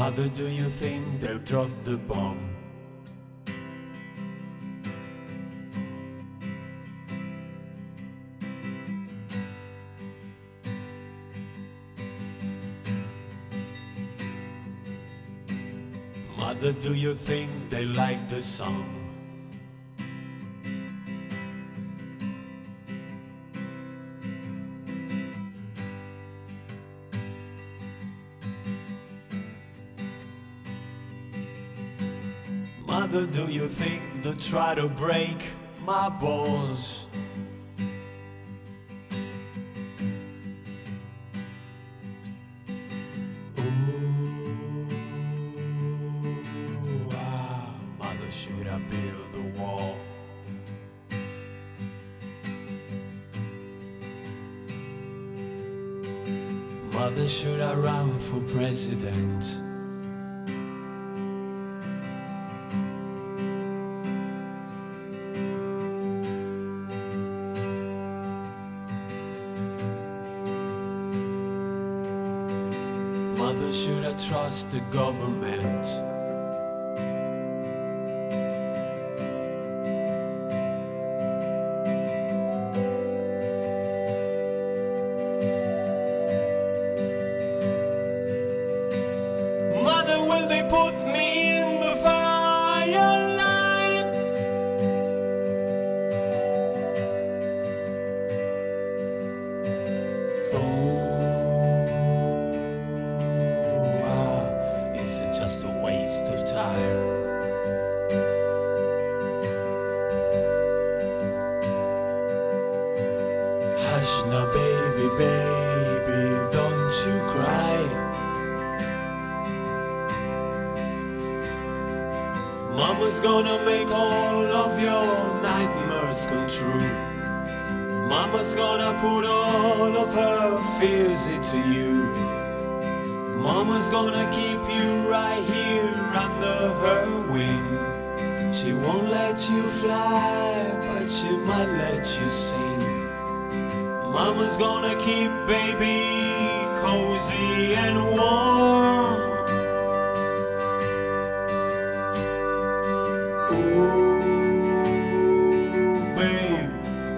Mother, do you think they'll drop the bomb? Mother, do you think they like the song? Mother, do you think they'll try to break my balls? Mother, should I build a wall? Mother, should I run for president? Mother, should I trust the government? Mother, will they put me in the fire line? Is it just a waste of time? Hush now, baby, baby, don't you cry. Mama's gonna make all of your nightmares come true. Mama's gonna put all of her fears into you. Mama's gonna keep you right here under her wing. She won't let you fly, but she might let you sing. Mama's gonna keep baby cozy and warm. Ooh, babe.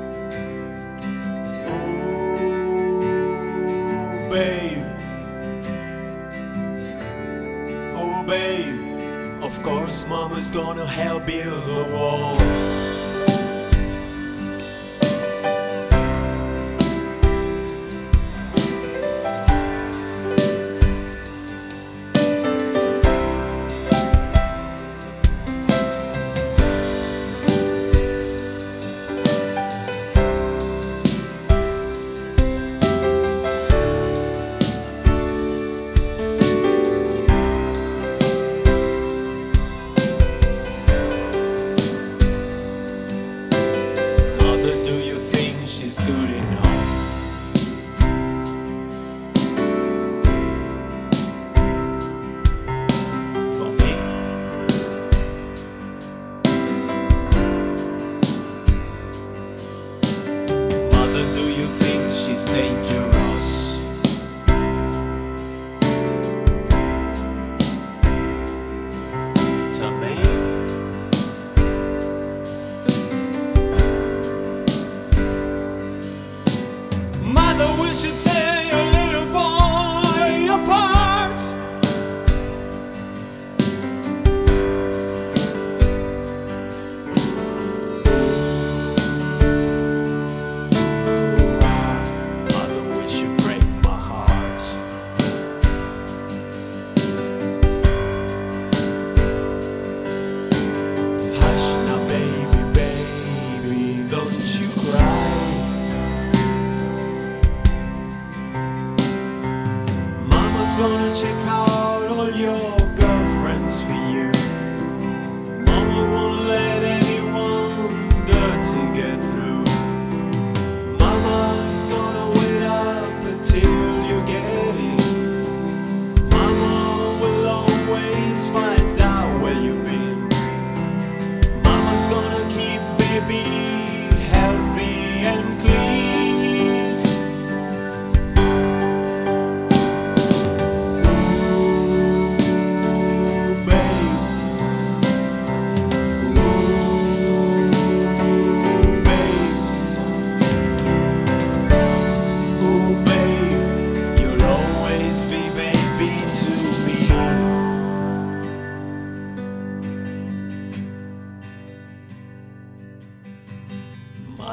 Ooh, babe. Oh, babe. Of course, Mama's gonna help build the wall. She's good enough. For me. Mother, do you think she's dangerous? To me. We should tear your little boy apart. Mother, we should break my heart. Hush now, baby, baby, don't you cry. Gonna check out all your girlfriends for you. Mama won't let anyone dirty get through. Mama's gonna wait up until you get in. Mama will always find out where you've been. Mama's gonna keep baby healthy and clean.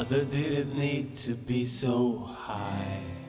Mother, did it need to be so high?